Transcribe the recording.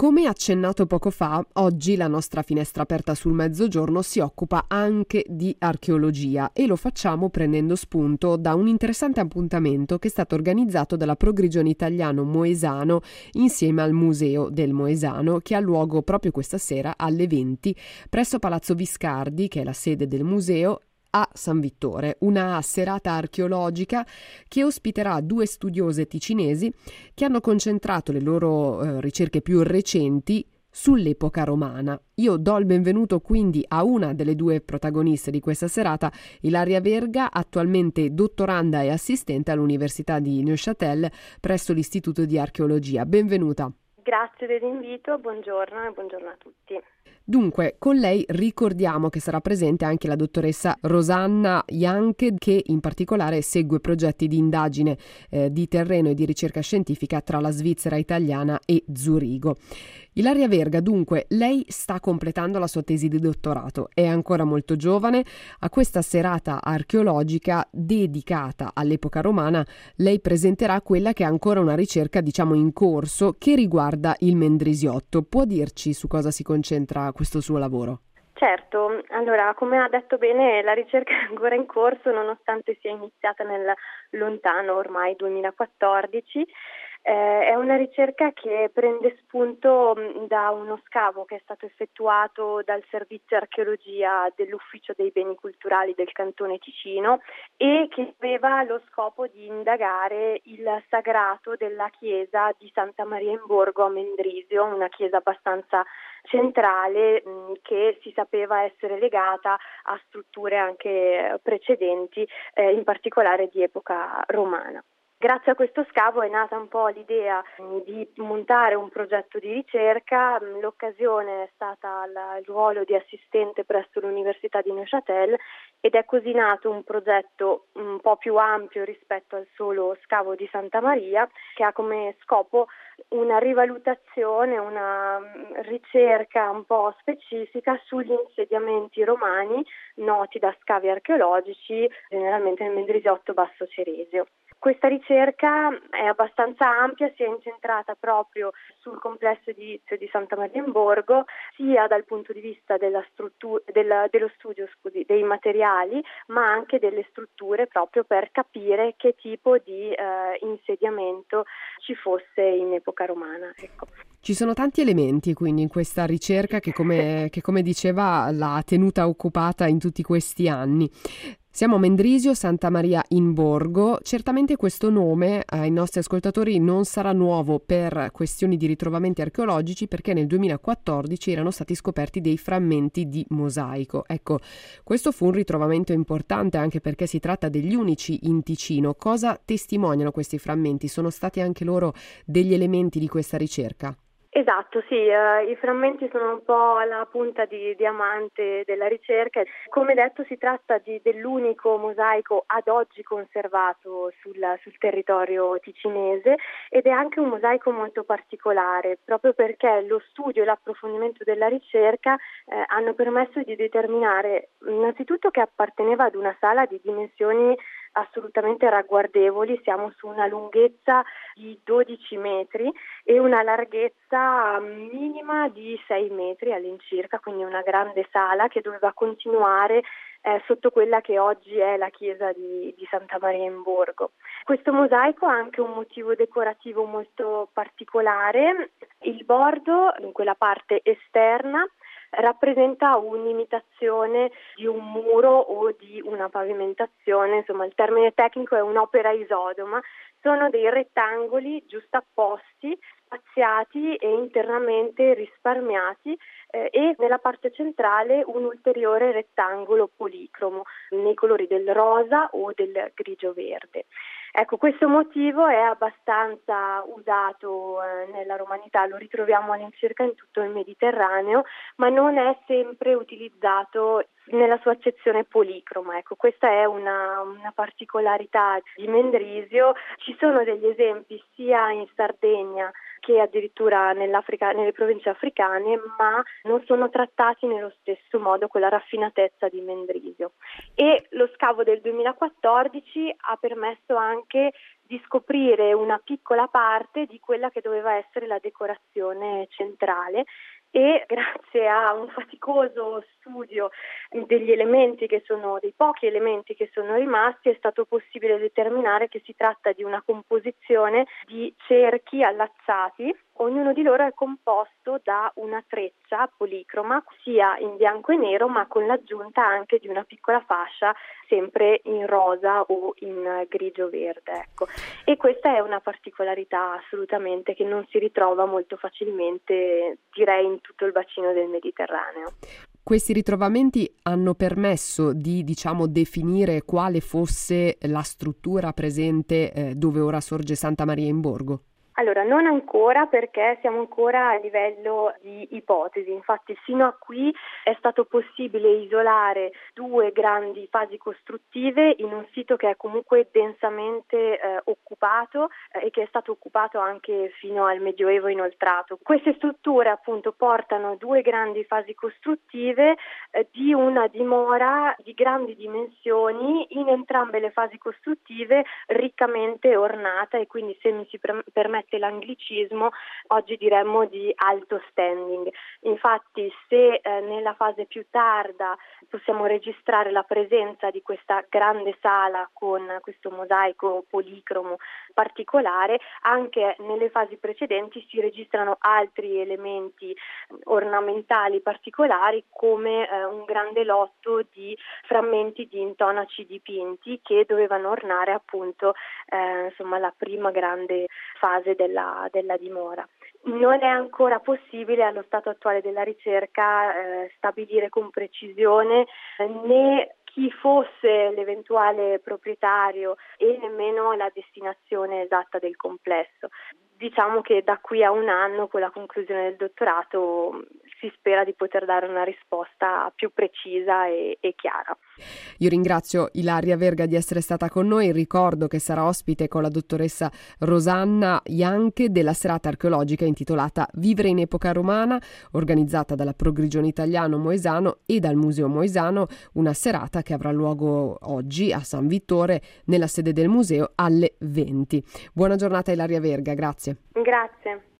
Come accennato poco fa, oggi la nostra finestra aperta sul mezzogiorno si occupa anche di archeologia e lo facciamo prendendo spunto da un interessante appuntamento che è stato organizzato dalla Progrigione Italiano Moesano insieme al Museo del Moesano, che ha luogo proprio questa sera alle 20 presso Palazzo Viscardi, che è la sede del museo, a San Vittore, una serata archeologica che ospiterà 2 studiose ticinesi che hanno concentrato le loro ricerche più recenti sull'epoca romana. Io do il benvenuto quindi a una delle 2 protagoniste di questa serata, Ilaria Verga, attualmente dottoranda e assistente all'Università di Neuchâtel presso l'Istituto di Archeologia. Benvenuta. Grazie dell'invito, buongiorno e buongiorno a tutti. Dunque, con lei ricordiamo che sarà presente anche la dottoressa Rosanna Janke, che in particolare segue progetti di indagine di terreno e di ricerca scientifica tra la Svizzera italiana e Zurigo. Ilaria Verga, dunque, lei sta completando la sua tesi di dottorato, è ancora molto giovane. A questa serata archeologica dedicata all'epoca romana, lei presenterà quella che è ancora una ricerca, diciamo, in corso che riguarda il Mendrisiotto. Può dirci su cosa si concentra questo suo lavoro? Certo, allora come ha detto bene la ricerca è ancora in corso nonostante sia iniziata nel lontano ormai 2014. È una ricerca che prende spunto da uno scavo che è stato effettuato dal Servizio Archeologia dell'Ufficio dei Beni Culturali del Cantone Ticino e che aveva lo scopo di indagare il sagrato della chiesa di Santa Maria in Borgo a Mendrisio, una chiesa abbastanza centrale che si sapeva essere legata a strutture anche precedenti, in particolare di epoca romana. Grazie a questo scavo è nata un po' l'idea di montare un progetto di ricerca. L'occasione è stata il ruolo di assistente presso l'Università di Neuchâtel ed è così nato un progetto un po' più ampio rispetto al solo scavo di Santa Maria, che ha come scopo una rivalutazione, una ricerca un po' specifica sugli insediamenti romani noti da scavi archeologici, generalmente nel Mendrisiotto Basso Ceresio. Questa ricerca è abbastanza ampia, si è incentrata proprio sul complesso edilizio di Santa Maria in Borgo, sia dal punto di vista dello studio dei materiali, ma anche delle strutture, proprio per capire che tipo di insediamento ci fosse in epoca romana. Ecco. Ci sono tanti elementi quindi in questa ricerca che come diceva l'ha tenuta occupata in tutti questi anni. Siamo a Mendrisio, Santa Maria in Borgo. Certamente questo nome ai nostri ascoltatori non sarà nuovo per questioni di ritrovamenti archeologici, perché nel 2014 erano stati scoperti dei frammenti di mosaico. Ecco, questo fu un ritrovamento importante anche perché si tratta degli unici in Ticino. Cosa testimoniano questi frammenti? Sono stati anche loro degli elementi di questa ricerca? Esatto, sì, i frammenti sono un po' la punta di diamante della ricerca. Come detto, si tratta dell'unico mosaico ad oggi conservato sul territorio ticinese ed è anche un mosaico molto particolare, proprio perché lo studio e l'approfondimento della ricerca hanno permesso di determinare innanzitutto che apparteneva ad una sala di dimensioni assolutamente ragguardevoli. Siamo su una lunghezza di 12 metri e una larghezza minima di 6 metri all'incirca, quindi una grande sala che doveva continuare sotto quella che oggi è la chiesa di Santa Maria in Borgo. Questo mosaico ha anche un motivo decorativo molto particolare. Il bordo, in quella parte esterna, rappresenta un'imitazione di un muro o di una pavimentazione, insomma il termine tecnico è un'opera isodoma, sono dei rettangoli giustapposti, spaziati e internamente risparmiati e nella parte centrale un ulteriore rettangolo policromo nei colori del rosa o del grigio-verde. Ecco, questo motivo è abbastanza usato nella romanità, lo ritroviamo all'incirca in tutto il Mediterraneo, ma non è sempre utilizzato nella sua accezione policroma. Ecco, questa è una particolarità di Mendrisio. Ci sono degli esempi sia in Sardegna che addirittura nelle province africane, ma non sono trattati nello stesso modo con la raffinatezza di Mendrisio. E lo scavo del 2014 ha permesso anche di scoprire una piccola parte di quella che doveva essere la decorazione centrale. E grazie a un faticoso studio dei pochi elementi che sono rimasti, è stato possibile determinare che si tratta di una composizione di cerchi allacciati. Ognuno di loro è composto da una treccia policroma, sia in bianco e nero, ma con l'aggiunta anche di una piccola fascia sempre in rosa o in grigio-verde. Ecco. E questa è una particolarità assolutamente che non si ritrova molto facilmente, direi, in tutto il bacino del Mediterraneo. Questi ritrovamenti hanno permesso di, definire quale fosse la struttura presente dove ora sorge Santa Maria in Borgo? Allora, non ancora, perché siamo ancora a livello di ipotesi. Infatti fino a qui è stato possibile isolare 2 grandi fasi costruttive in un sito che è comunque densamente occupato e che è stato occupato anche fino al Medioevo inoltrato. Queste strutture appunto portano 2 grandi fasi costruttive di una dimora di grandi dimensioni, in entrambe le fasi costruttive riccamente ornata, e quindi, se mi si permette l'anglicismo, oggi diremmo di alto standing. Infatti, se nella fase più tarda possiamo registrare la presenza di questa grande sala con questo mosaico policromo particolare, anche nelle fasi precedenti si registrano altri elementi ornamentali particolari, come un grande lotto di frammenti di intonaci dipinti che dovevano ornare appunto la prima grande fase della dimora. Non è ancora possibile, allo stato attuale della ricerca, stabilire con precisione né chi fosse l'eventuale proprietario e nemmeno la destinazione esatta del complesso. Diciamo che da qui a un anno, con la conclusione del dottorato, si spera di poter dare una risposta più precisa e chiara. Io ringrazio Ilaria Verga di essere stata con noi. Ricordo che sarà ospite con la dottoressa Rosanna Janche della serata archeologica intitolata Vivere in epoca romana, organizzata dalla Progrigione Italiano Moesano e dal Museo Moesano, una serata che avrà luogo oggi a San Vittore nella sede del museo alle 20. Buona giornata Ilaria Verga, grazie. Grazie.